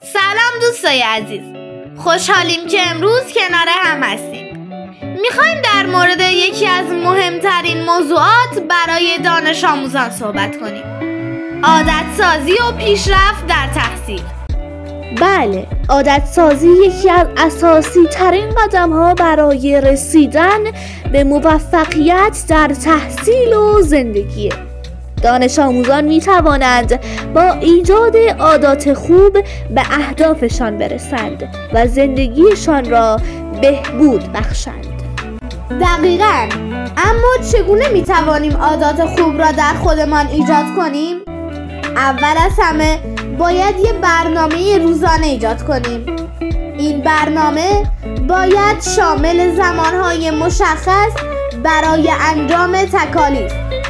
سلام دوستای عزیز، خوشحالیم که امروز کنار هم هستیم. میخوایم در مورد یکی از مهمترین موضوعات برای دانش آموزان صحبت کنیم: عادت سازی و پیشرفت در تحصیل. بله، عادت سازی یکی از اساسی ترین قدم ها برای رسیدن به موفقیت در تحصیل و زندگیه. دانش آموزان می توانند با ایجاد عادات خوب به اهدافشان برسند و زندگیشان را بهبود بخشند. دقیقاً. اما چگونه می توانیم عادات خوب را در خودمان ایجاد کنیم؟ اول از همه باید یه برنامه روزانه ایجاد کنیم. این برنامه باید شامل زمانهای مشخص برای انجام تکالیف،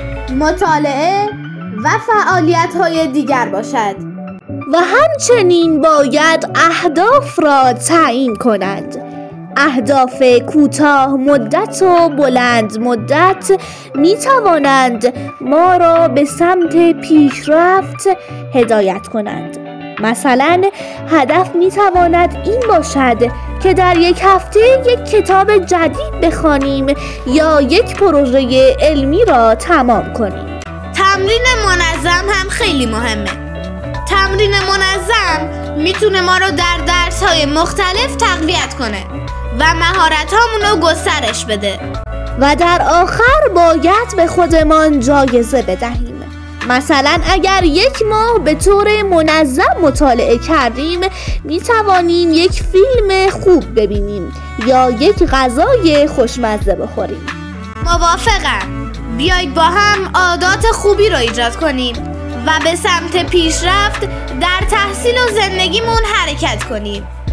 مطالعه و فعالیت‌های دیگر باشد و همچنین باید اهداف را تعیین کنند. اهداف کوتاه مدت و بلند مدت می توانند ما را به سمت پیشرفت هدایت کنند. مثلا هدف می تواند این باشد که در یک هفته یک کتاب جدید بخوانیم یا یک پروژه علمی را تمام کنیم. تمرین منظم هم خیلی مهمه. تمرین منظم میتونه ما رو در درس‌های مختلف تقویت کنه و مهارت‌هامون رو گسترش بده. و در آخر باید به خودمان جایزه بدهیم. مثلا اگر یک ماه به طور منظم مطالعه کردیم، می توانیم یک فیلم خوب ببینیم یا یک غذای خوشمزه بخوریم. موافقم. بیایید با هم عادات خوبی رو ایجاد کنیم و به سمت پیشرفت در تحصیل و زندگیمون حرکت کنیم.